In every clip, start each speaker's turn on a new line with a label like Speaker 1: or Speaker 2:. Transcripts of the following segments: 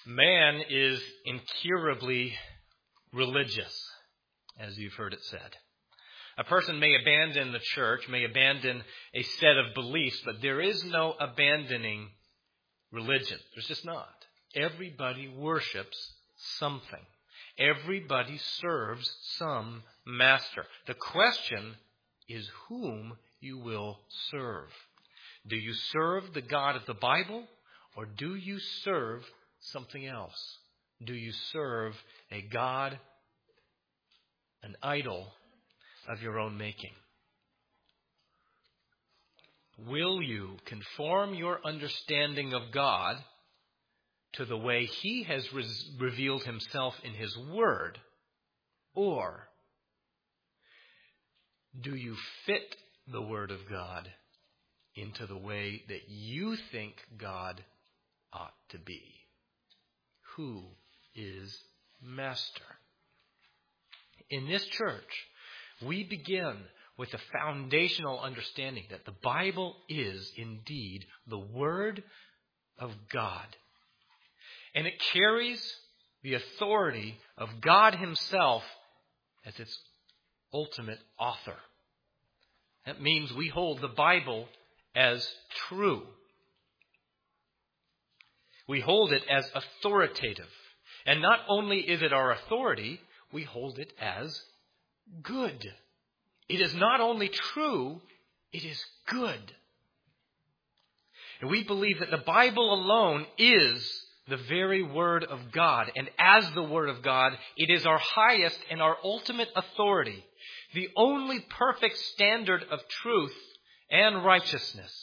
Speaker 1: Man is incurably religious, as you've heard it said. A person may abandon the church, may abandon a set of beliefs, but there is no abandoning religion. There's just not. Everybody worships something. Everybody serves some master. The question is whom you will serve. Do you serve the God of the Bible, or do you serve something else? Do you serve a God, an idol of your own making? Will you conform your understanding of God to the way He has revealed Himself in His Word, or do you fit the Word of God into the way that you think God ought to be? Who is master? In this church, we begin with a foundational understanding that the Bible is indeed the Word of God. And it carries the authority of God Himself as its ultimate author. That means we hold the Bible as true. We hold it as authoritative. And not only is it our authority, we hold it as good. It is not only true, it is good. And we believe that the Bible alone is the very Word of God. And as the Word of God, it is our highest and our ultimate authority, the only perfect standard of truth and righteousness.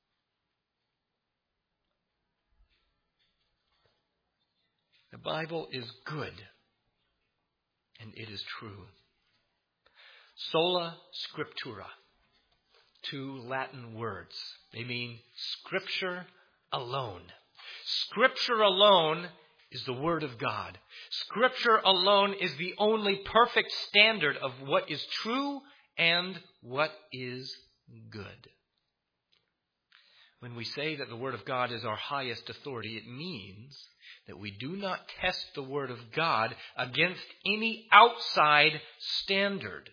Speaker 1: The Bible is good, and it is true. Sola Scriptura, two Latin words. They mean Scripture alone. Scripture alone is the Word of God. Scripture alone is the only perfect standard of what is true and what is good. When we say that the Word of God is our highest authority, it means that we do not test the Word of God against any outside standard.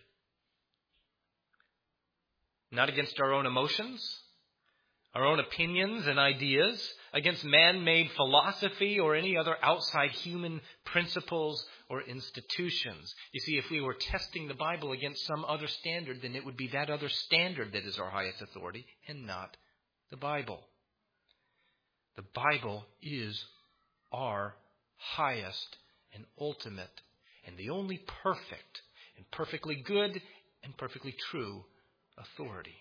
Speaker 1: Not against our own emotions, our own opinions and ideas, against man-made philosophy or any other outside human principles or institutions. You see, if we were testing the Bible against some other standard, then it would be that other standard that is our highest authority and not the Bible. The Bible is our highest and ultimate and the only perfect and perfectly good and perfectly true authority.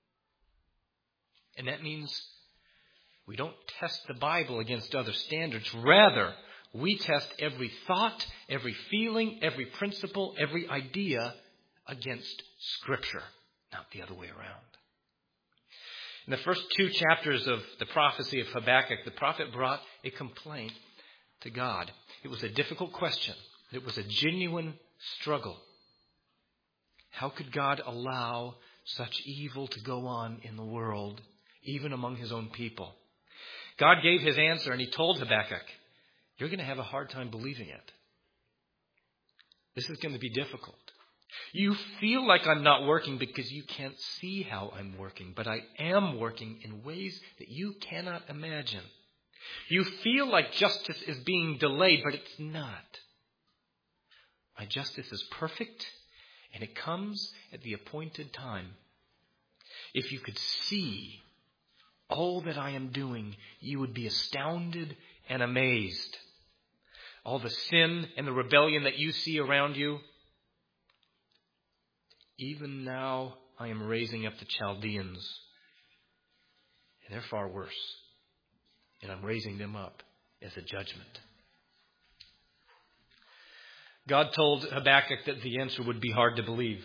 Speaker 1: And that means we don't test the Bible against other standards. Rather, we test every thought, every feeling, every principle, every idea against Scripture, not the other way around. In the first two chapters of the prophecy of Habakkuk, the prophet brought a complaint to God. It was a difficult question. It was a genuine struggle. How could God allow such evil to go on in the world, even among His own people? God gave His answer, and He told Habakkuk, you're going to have a hard time believing it. This is going to be difficult. You feel like I'm not working because you can't see how I'm working, but I am working in ways that you cannot imagine. You feel like justice is being delayed, but it's not. My justice is perfect, and it comes at the appointed time. If you could see all that I am doing, you would be astounded and amazed. All the sin and the rebellion that you see around you, even now I am raising up the Chaldeans, and they're far worse. And I'm raising them up as a judgment. God told Habakkuk that the answer would be hard to believe.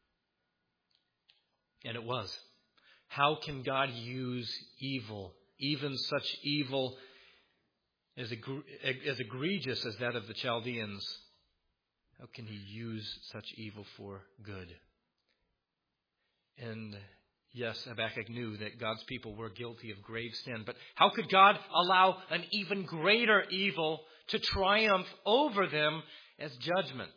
Speaker 1: And it was. How can God use evil, even such evil as egregious as that of the Chaldeans? How can He use such evil for good? And Yes, Habakkuk knew that God's people were guilty of grave sin, but how could God allow an even greater evil to triumph over them as judgment?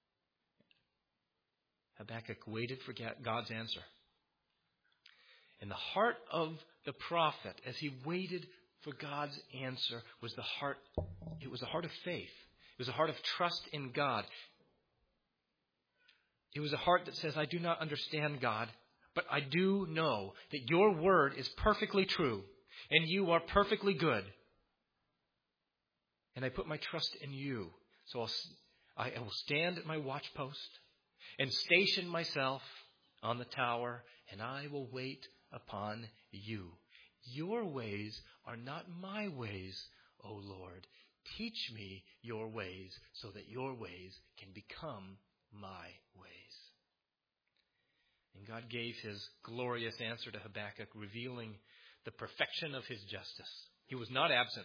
Speaker 1: Habakkuk waited for God's answer. And the heart of the prophet, as he waited for God's answer, was a heart of faith. It was a heart of trust in God. It was a heart that says, I do not understand, God, but I do know that your word is perfectly true and you are perfectly good. And I put my trust in you. So I will stand at my watch post and station myself on the tower, and I will wait upon you. Your ways are not my ways, O Lord. Teach me your ways so that your ways can become my ways. And God gave his glorious answer to Habakkuk, revealing the perfection of his justice. He was not absent.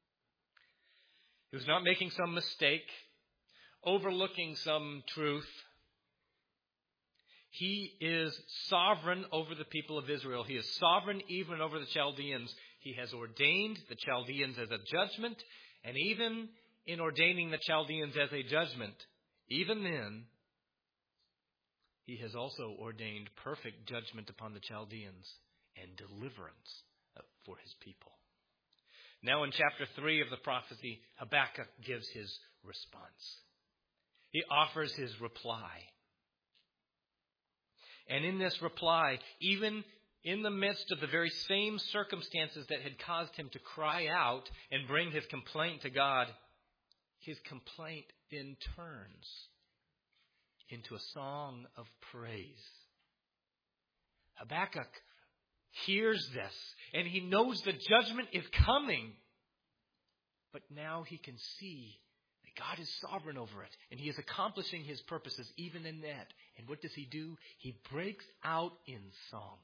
Speaker 1: He was not making some mistake, overlooking some truth. He is sovereign over the people of Israel. He is sovereign even over the Chaldeans. He has ordained the Chaldeans as a judgment, and even in ordaining the Chaldeans as a judgment, even then, he has also ordained perfect judgment upon the Chaldeans and deliverance for his people. Now in chapter 3 of the prophecy, Habakkuk gives his response. He offers his reply. And in this reply, even in the midst of the very same circumstances that had caused him to cry out and bring his complaint to God, his complaint then turns into a song of praise. Habakkuk hears this, and he knows the judgment is coming. But now he can see that God is sovereign over it, and he is accomplishing his purposes even in that. And what does he do? He breaks out in song.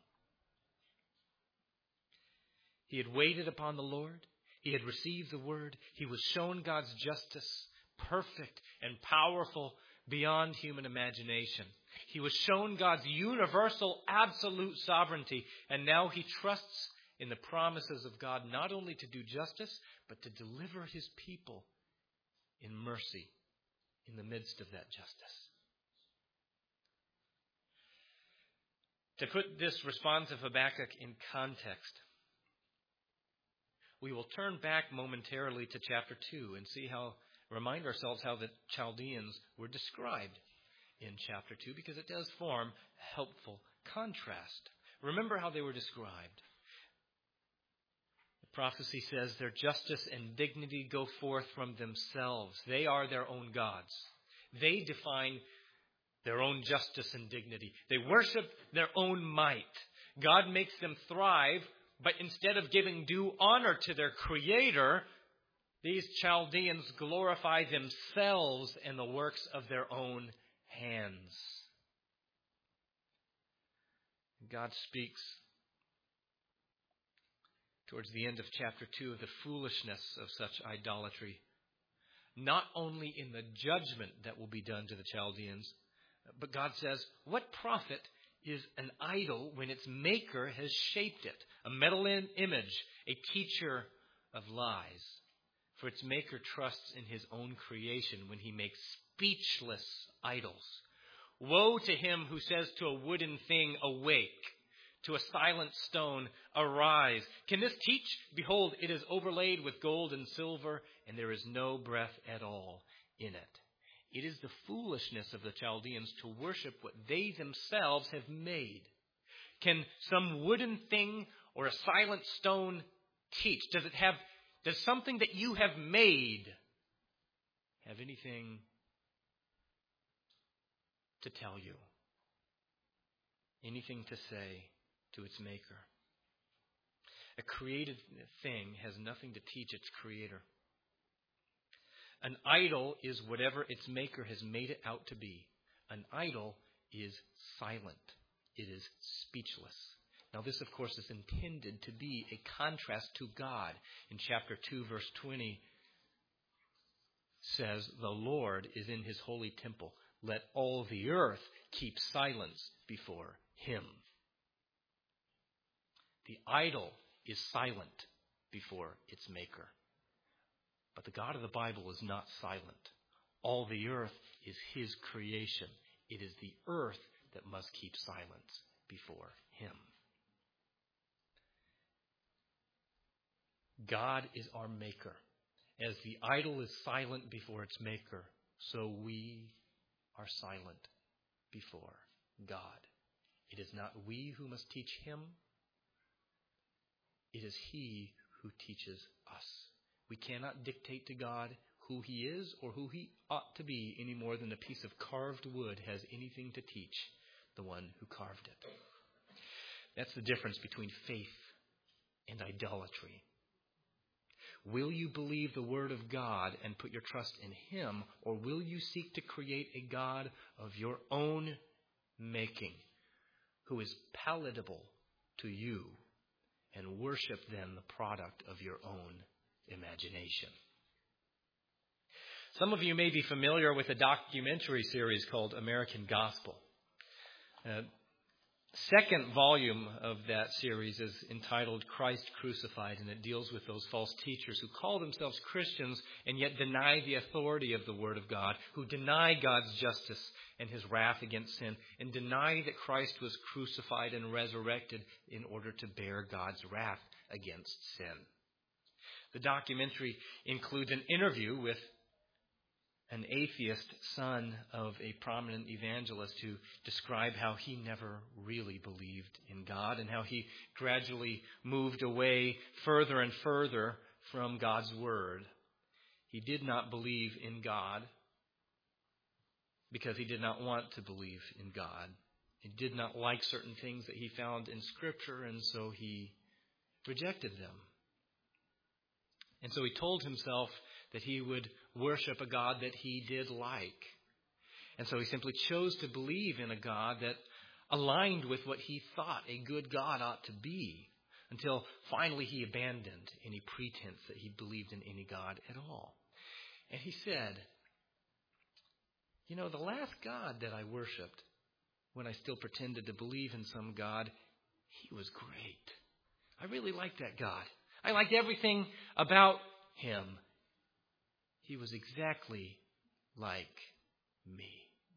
Speaker 1: He had waited upon the Lord. He had received the word. He was shown God's justice, perfect and powerful beyond human imagination. He was shown God's universal, absolute sovereignty. And now he trusts in the promises of God not only to do justice, but to deliver his people in mercy in the midst of that justice. To put this response of Habakkuk in context, we will turn back momentarily to chapter 2 and remind ourselves how the Chaldeans were described in chapter 2, because it does form a helpful contrast. Remember how they were described. The prophecy says their justice and dignity go forth from themselves. They are their own gods. They define their own justice and dignity. They worship their own might. God makes them thrive, but instead of giving due honor to their Creator, these Chaldeans glorify themselves and the works of their own hands. God speaks towards the end of chapter 2 of the foolishness of such idolatry, not only in the judgment that will be done to the Chaldeans, but God says, what profit is an idol when its maker has shaped it? A metal image, a teacher of lies. For its maker trusts in his own creation when he makes speechless idols. Woe to him who says to a wooden thing, awake, to a silent stone, arise. Can this teach? Behold, it is overlaid with gold and silver, and there is no breath at all in it. It is the foolishness of the Chaldeans to worship what they themselves have made. Can some wooden thing or a silent stone teach? Does something that you have made have anything to tell you? Anything to say to its maker? A created thing has nothing to teach its creator. An idol is whatever its maker has made it out to be. An idol is silent. It is speechless. Now this, of course, is intended to be a contrast to God. In chapter 2, verse 20, says, the Lord is in his holy temple. Let all the earth keep silence before him. The idol is silent before its maker. But the God of the Bible is not silent. All the earth is his creation. It is the earth that must keep silence before him. God is our maker. As the idol is silent before its maker, so we are silent before God. It is not we who must teach him. It is he who teaches us. We cannot dictate to God who he is or who he ought to be any more than a piece of carved wood has anything to teach the one who carved it. That's the difference between faith and idolatry. Will you believe the word of God and put your trust in him, or will you seek to create a God of your own making who is palatable to you and worship then the product of your own imagination? Some of you may be familiar with a documentary series called American Gospel. Second volume of that series is entitled Christ Crucified, and it deals with those false teachers who call themselves Christians and yet deny the authority of the Word of God, who deny God's justice and his wrath against sin, and deny that Christ was crucified and resurrected in order to bear God's wrath against sin. The documentary includes an interview with an atheist son of a prominent evangelist who described how he never really believed in God and how he gradually moved away further and further from God's word. He did not believe in God because he did not want to believe in God. He did not like certain things that he found in Scripture, and so he rejected them. And so he told himself that he would worship a God that he did like. And so he simply chose to believe in a God that aligned with what he thought a good God ought to be, until finally he abandoned any pretense that he believed in any God at all. And he said, the last God that I worshiped, when I still pretended to believe in some God, he was great. I really liked that God. I liked everything about him. He was exactly like me.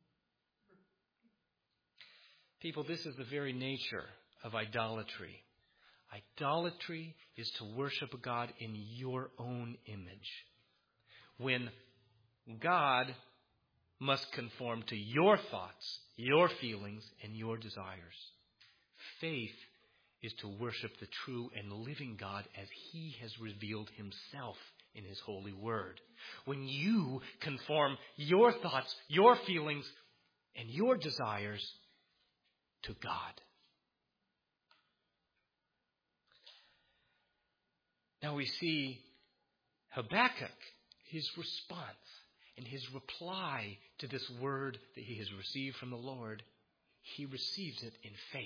Speaker 1: People, this is the very nature of idolatry. Idolatry is to worship a God in your own image, when God must conform to your thoughts, your feelings, and your desires. Faith is to worship the true and living God as he has revealed himself in his holy word. When you conform your thoughts, your feelings, and your desires to God. Now we see Habakkuk, his response and his reply to this word that he has received from the Lord. He receives it in faith.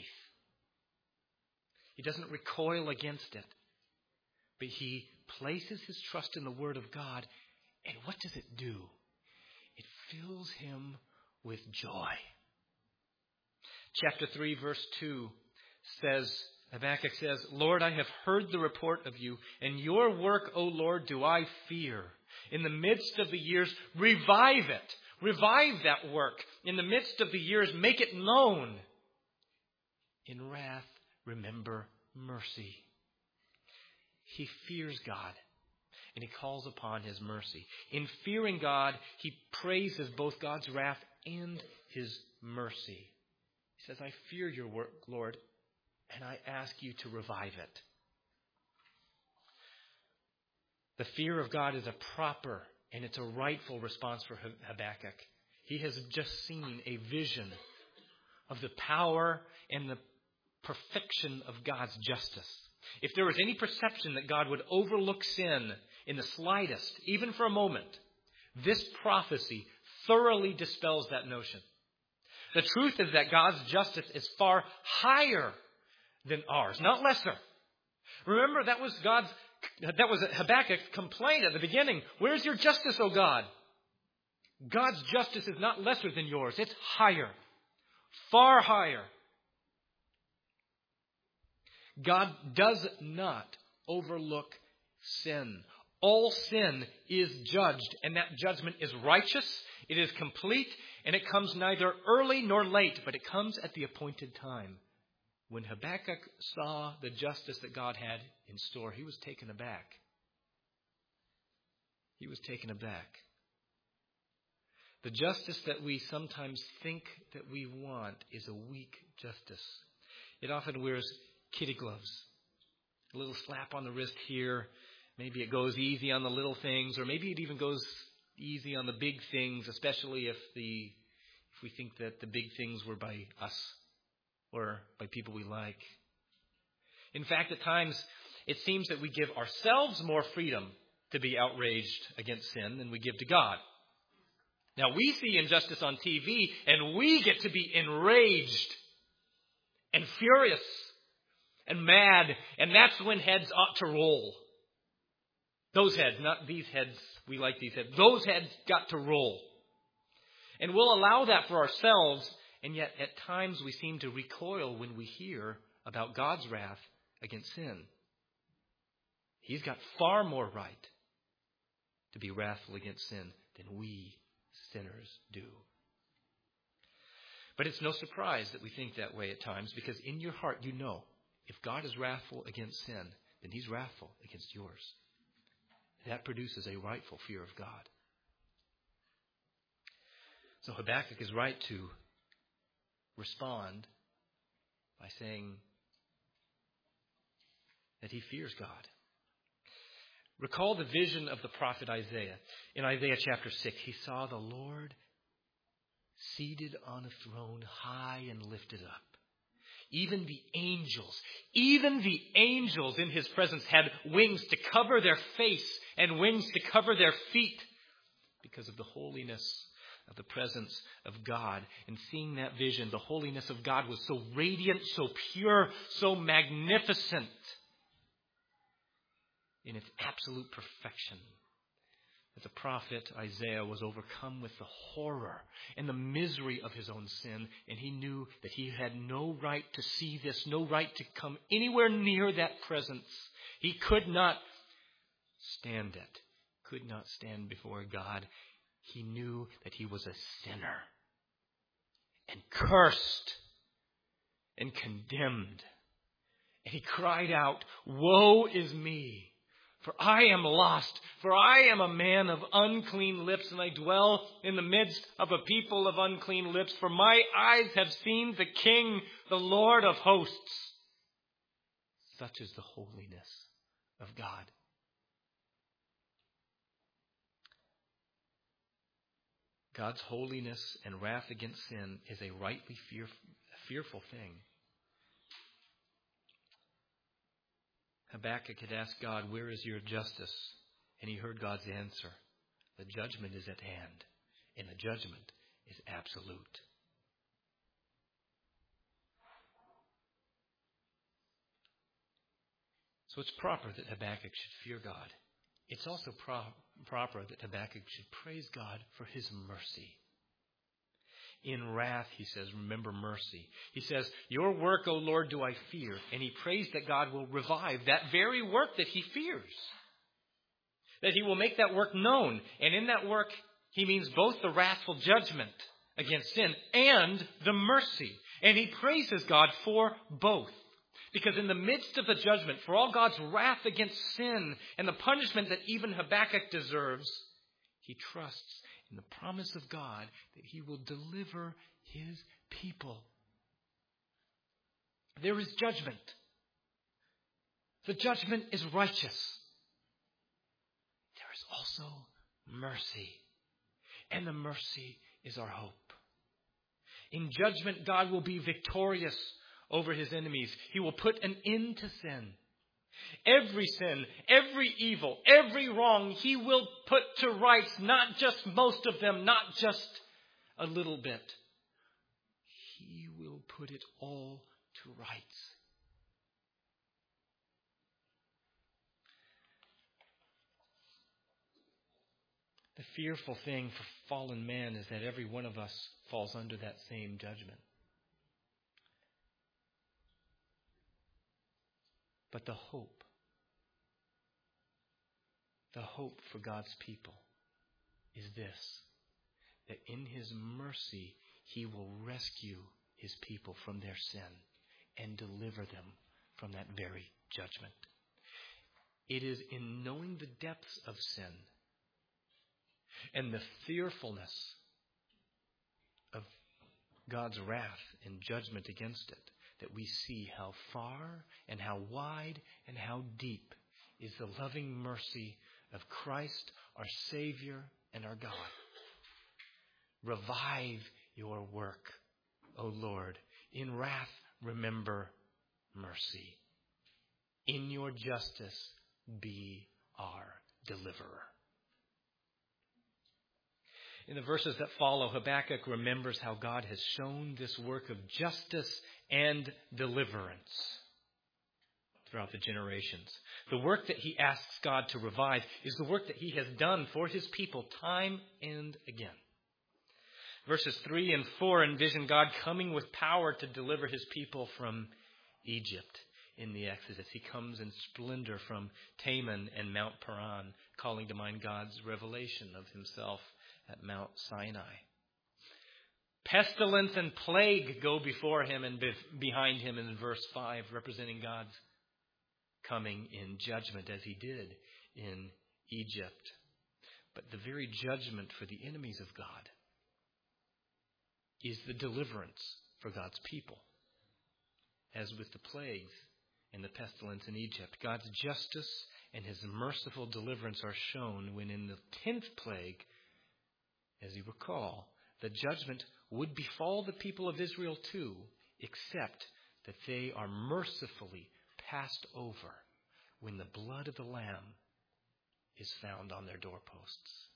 Speaker 1: He doesn't recoil against it, but he places his trust in the Word of God. And what does it do? It fills him with joy. Chapter 3, verse 2 says, Habakkuk says, Lord, I have heard the report of you, and your work, O Lord, do I fear. In the midst of the years, revive it. Revive that work. In the midst of the years, make it known. In wrath, remember mercy. He fears God, and he calls upon his mercy. In fearing God, he praises both God's wrath and his mercy. He says, I fear your work, Lord, and I ask you to revive it. The fear of God is a proper and it's a rightful response for Habakkuk. He has just seen a vision of the power and the perfection of God's justice. If there was any perception that God would overlook sin in the slightest, even for a moment, this prophecy thoroughly dispels that notion. The truth is that God's justice is far higher than ours, not lesser. Remember, that was Habakkuk's complaint at the beginning. Where's your justice, O God? God's justice is not lesser than yours. It's higher. Far higher. God does not overlook sin. All sin is judged, and that judgment is righteous, it is complete, and it comes neither early nor late, but it comes at the appointed time. When Habakkuk saw the justice that God had in store, he was taken aback. He was taken aback. The justice that we sometimes think that we want is a weak justice. It often wears kitty gloves. A little slap on the wrist here. Maybe it goes easy on the little things, or maybe it even goes easy on the big things, especially if we think that the big things were by us or by people we like. In fact, at times, it seems that we give ourselves more freedom to be outraged against sin than we give to God. Now, we see injustice on TV, and we get to be enraged and furious and mad, and that's when heads ought to roll. Those heads, not these heads, we like these heads. Those heads got to roll. And we'll allow that for ourselves, and yet at times we seem to recoil when we hear about God's wrath against sin. He's got far more right to be wrathful against sin than we sinners do. But it's no surprise that we think that way at times, because in your heart you know if God is wrathful against sin, then He's wrathful against yours. That produces a rightful fear of God. So Habakkuk is right to respond by saying that he fears God. Recall the vision of the prophet Isaiah. In Isaiah chapter 6, he saw the Lord seated on a throne, high and lifted up. Even the angels in His presence had wings to cover their face and wings to cover their feet because of the holiness of the presence of God. And seeing that vision, the holiness of God was so radiant, so pure, so magnificent in its absolute perfection, that the prophet Isaiah was overcome with the horror and the misery of his own sin, and he knew that he had no right to see this, no right to come anywhere near that presence. He could not stand it, could not stand before God. He knew that he was a sinner and cursed and condemned. And he cried out, "Woe is me! For I am lost, for I am a man of unclean lips, and I dwell in the midst of a people of unclean lips. For my eyes have seen the King, the Lord of hosts." Such is the holiness of God. God's holiness and wrath against sin is a rightly fearful thing. Habakkuk had asked God, "Where is your justice?" And he heard God's answer. The judgment is at hand, and the judgment is absolute. So it's proper that Habakkuk should fear God. It's also proper that Habakkuk should praise God for His mercy. In wrath, he says, remember mercy. He says, "Your work, O Lord, do I fear." And he prays that God will revive that very work that he fears. That He will make that work known. And in that work, he means both the wrathful judgment against sin and the mercy. And he praises God for both. Because in the midst of the judgment, for all God's wrath against sin and the punishment that even Habakkuk deserves, he trusts in the promise of God that He will deliver His people. There is judgment. The judgment is righteous. There is also mercy. And the mercy is our hope. In judgment, God will be victorious over His enemies. He will put an end to sin. Every sin, every evil, every wrong, He will put to rights, not just most of them, not just a little bit. He will put it all to rights. The fearful thing for fallen man is that every one of us falls under that same judgment. But the hope for God's people is this, that in His mercy He will rescue His people from their sin and deliver them from that very judgment. It is in knowing the depths of sin and the fearfulness of God's wrath and judgment against it that we see how far and how wide and how deep is the loving mercy of Christ, our Savior and our God. Revive your work, O Lord. In wrath, remember mercy. In your justice, be our deliverer. In the verses that follow, Habakkuk remembers how God has shown this work of justice and deliverance throughout the generations. The work that he asks God to revive is the work that He has done for His people time and again. Verses 3 and 4 envision God coming with power to deliver His people from Egypt in the Exodus. He comes in splendor from Teman and Mount Paran, calling to mind God's revelation of Himself at Mount Sinai. Pestilence and plague go before Him and behind Him in verse 5, representing God's coming in judgment as He did in Egypt. But the very judgment for the enemies of God is the deliverance for God's people. As with the plagues and the pestilence in Egypt, God's justice and His merciful deliverance are shown when in the 10th plague, as you recall, the judgment would befall the people of Israel too, except that they are mercifully passed over when the blood of the Lamb is found on their doorposts.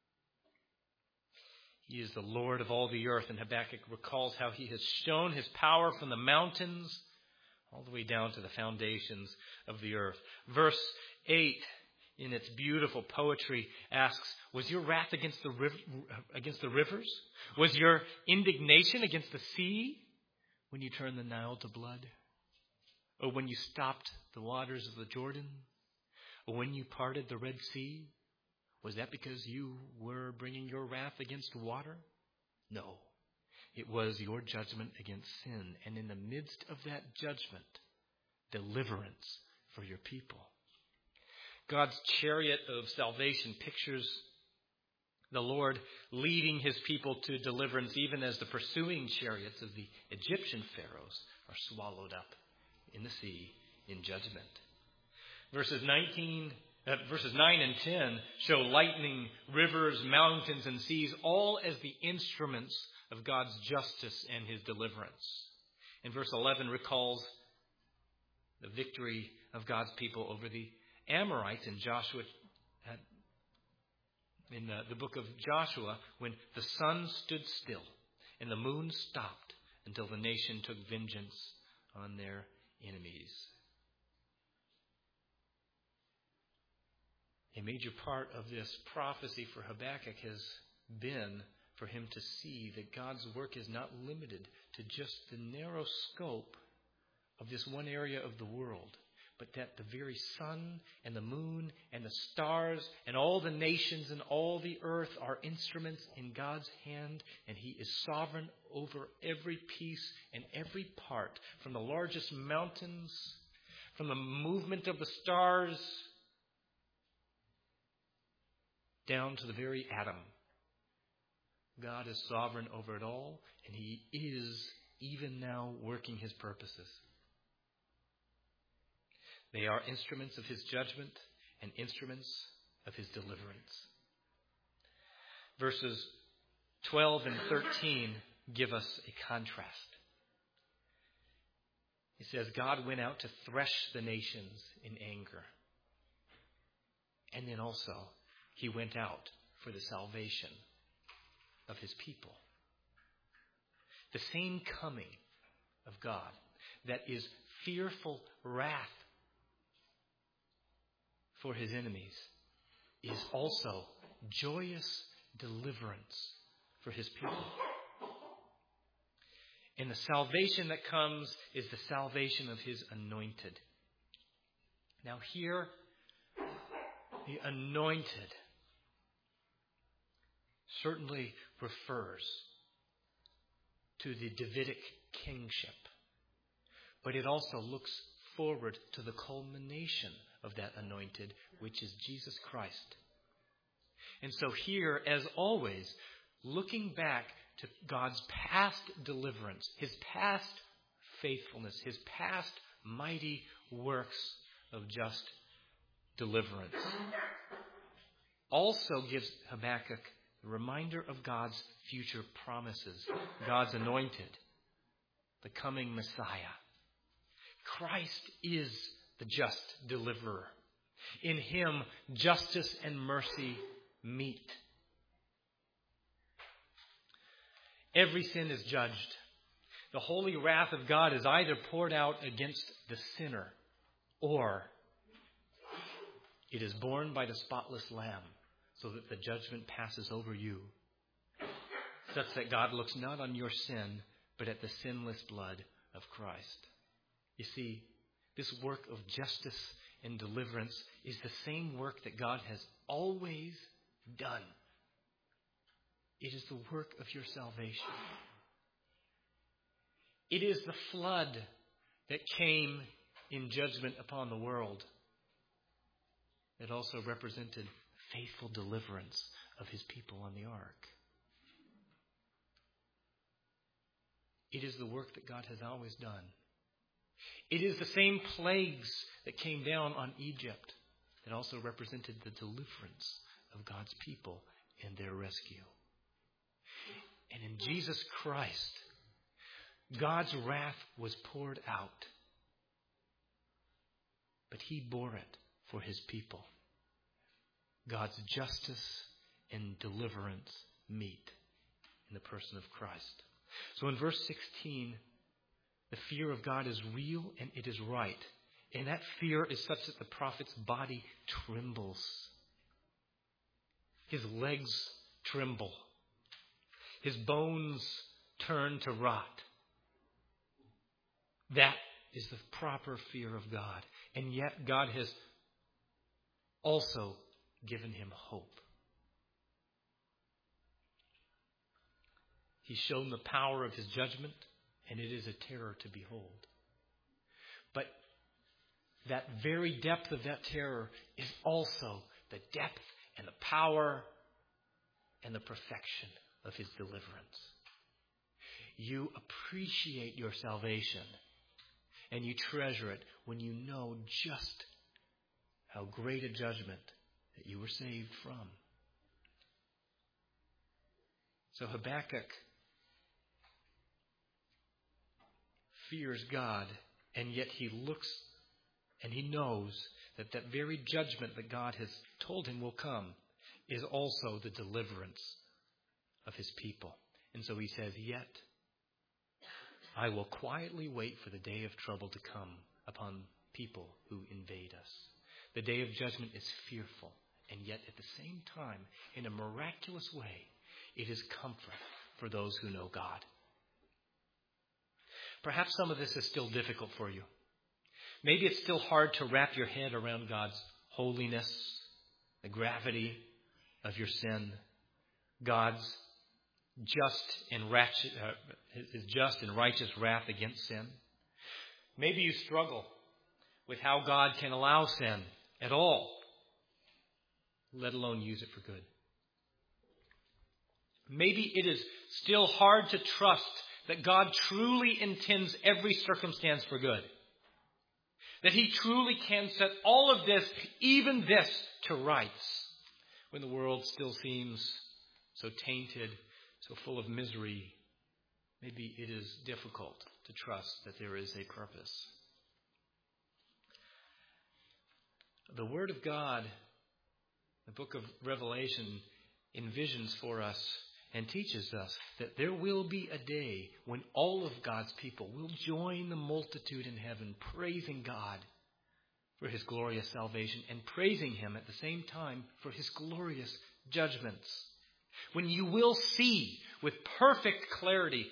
Speaker 1: He is the Lord of all the earth, and Habakkuk recalls how He has shown His power from the mountains all the way down to the foundations of the earth. Verse 8, in its beautiful poetry, asks, was your wrath against the rivers? Was your indignation against the sea when you turned the Nile to blood? Or when you stopped the waters of the Jordan? Or when you parted the Red Sea? Was that because you were bringing your wrath against water? No. It was your judgment against sin. And in the midst of that judgment, deliverance for your people. God's chariot of salvation pictures the Lord leading His people to deliverance, even as the pursuing chariots of the Egyptian pharaohs are swallowed up in the sea in judgment. Verses 9 and 10 show lightning, rivers, mountains, and seas, all as the instruments of God's justice and His deliverance. And verse 11 recalls the victory of God's people over the Amorites in Joshua, in the book of Joshua, when the sun stood still and the moon stopped until the nation took vengeance on their enemies. A major part of this prophecy for Habakkuk has been for him to see that God's work is not limited to just the narrow scope of this one area of the world, but that the very sun and the moon and the stars and all the nations and all the earth are instruments in God's hand, and He is sovereign over every piece and every part, from the largest mountains, from the movement of the stars, down to the very atom. God is sovereign over it all, and He is even now working His purposes. They are instruments of His judgment and instruments of His deliverance. Verses 12 and 13 give us a contrast. It says, God went out to thresh the nations in anger. And then also, He went out for the salvation of His people. The same coming of God that is fearful wrath for His enemies is also joyous deliverance for His people. And the salvation that comes is the salvation of His anointed. Now here, the anointed certainly refers to the Davidic kingship, but it also looks forward to the culmination of that anointed, which is Jesus Christ. And so here, as always, looking back to God's past deliverance, His past faithfulness, His past mighty works of just deliverance, also gives Habakkuk the reminder of God's future promises, God's anointed, the coming Messiah. Christ is the just deliverer. In Him, justice and mercy meet. Every sin is judged. The holy wrath of God is either poured out against the sinner, or it is borne by the spotless Lamb, so that the judgment passes over you, such that God looks not on your sin, but at the sinless blood of Christ. You see, this work of justice and deliverance is the same work that God has always done. It is the work of your salvation. It is the flood that came in judgment upon the world. It also represented faithful deliverance of His people on the ark. It is the work that God has always done. It is the same plagues that came down on Egypt that also represented the deliverance of God's people and their rescue. And in Jesus Christ, God's wrath was poured out, but He bore it for His people. God's justice and deliverance meet in the person of Christ. So in verse 16, the fear of God is real and it is right. And that fear is such that the prophet's body trembles. His legs tremble. His bones turn to rot. That is the proper fear of God. And yet God has also given him hope. He's shown the power of His judgment, and it is a terror to behold. But that very depth of that terror is also the depth and the power and the perfection of His deliverance. You appreciate your salvation and you treasure it when you know just how great a judgment that you were saved from. So Habakkuk fears God, and yet he looks and he knows that that very judgment that God has told him will come is also the deliverance of His people. And so he says, yet I will quietly wait for the day of trouble to come upon people who invade us. The day of judgment is fearful, and yet at the same time, in a miraculous way, it is comfort for those who know God. Perhaps some of this is still difficult for you. Maybe it's still hard to wrap your head around God's holiness, the gravity of your sin, God's His just and righteous wrath against sin. Maybe you struggle with how God can allow sin at all, let alone use it for good. Maybe it is still hard to trust that God truly intends every circumstance for good. That He truly can set all of this, even this, to rights when the world still seems so tainted, so full of misery. Maybe it is difficult to trust that there is a purpose. The Word of God, the book of Revelation, envisions for us and teaches us that there will be a day when all of God's people will join the multitude in heaven, praising God for His glorious salvation and praising Him at the same time for His glorious judgments. When you will see with perfect clarity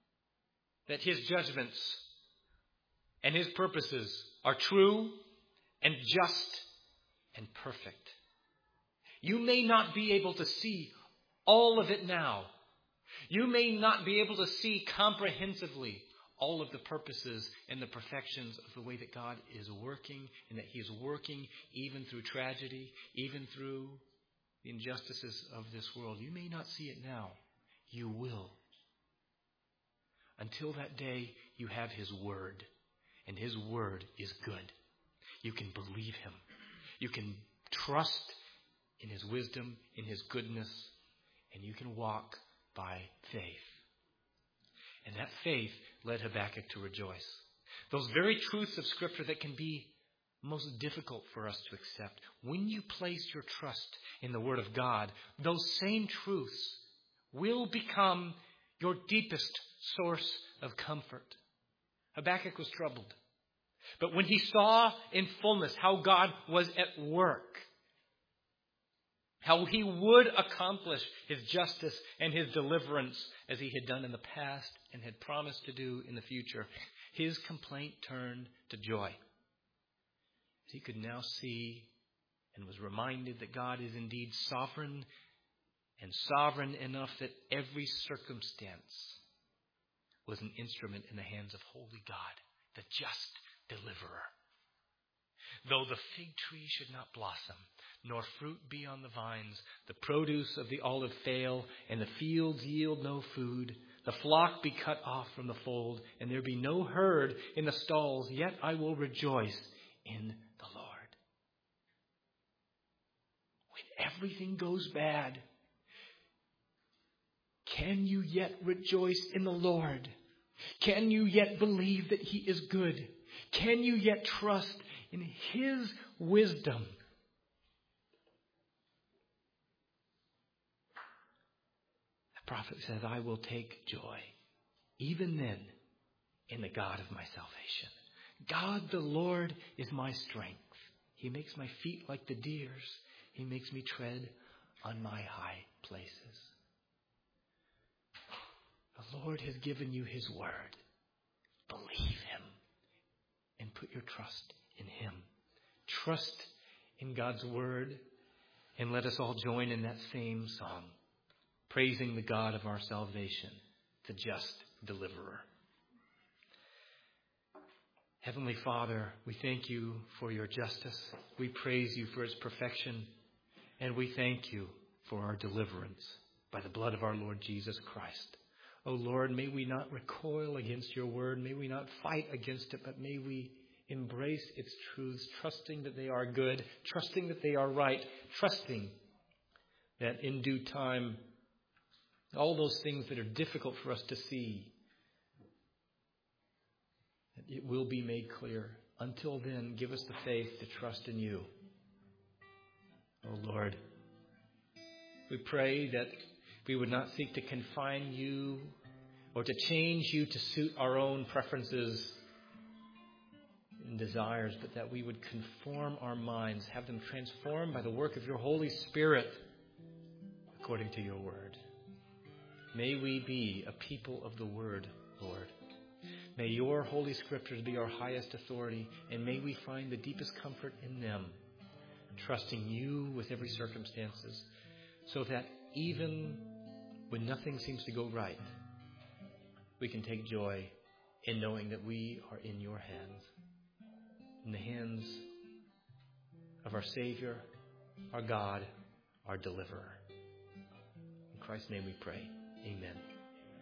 Speaker 1: that His judgments and His purposes are true and just and perfect. You may not be able to see all of it now. You may not be able to see comprehensively all of the purposes and the perfections of the way that God is working, and that He is working even through tragedy, even through the injustices of this world. You may not see it now. You will. Until that day, you have His Word, and His Word is good. You can believe Him. You can trust in His wisdom, in His goodness, and you can walk by faith. And that faith led Habakkuk to rejoice. Those very truths of Scripture that can be most difficult for us to accept. When you place your trust in the Word of God, those same truths will become your deepest source of comfort. Habakkuk was troubled. But when he saw in fullness how God was at work, how He would accomplish His justice and His deliverance as He had done in the past and had promised to do in the future, his complaint turned to joy. He could now see and was reminded that God is indeed sovereign, and sovereign enough that every circumstance was an instrument in the hands of holy God, the just deliverer. Though the fig tree should not blossom, nor fruit be on the vines, the produce of the olive fail, and the fields yield no food, the flock be cut off from the fold, and there be no herd in the stalls, yet I will rejoice in the Lord. When everything goes bad, can you yet rejoice in the Lord? Can you yet believe that He is good? Can you yet trust in His wisdom? The prophet says, I will take joy, even then, in the God of my salvation. God the Lord is my strength. He makes my feet like the deer's. He makes me tread on my high places. The Lord has given you His word. Believe Him and put your trust in Him. Trust in God's word, and let us all join in that same song, praising the God of our salvation, the just deliverer. Heavenly Father, we thank You for Your justice. We praise You for its perfection. And we thank You for our deliverance by the blood of our Lord Jesus Christ. O Lord, may we not recoil against Your word. May we not fight against it, but may we embrace its truths, trusting that they are good, trusting that they are right, trusting that in due time, all those things that are difficult for us to see, it will be made clear. Until then, give us the faith to trust in You. Oh Lord, we pray that we would not seek to confine You or to change You to suit our own preferences and desires, but that we would conform our minds, have them transformed by the work of Your Holy Spirit according to Your word. May we be a people of the word, Lord. May Your Holy Scriptures be our highest authority, and may we find the deepest comfort in them, trusting You with every circumstances, so that even when nothing seems to go right, we can take joy in knowing that we are in Your hands, in the hands of our Savior, our God, our Deliverer. In Christ's name we pray. Amen.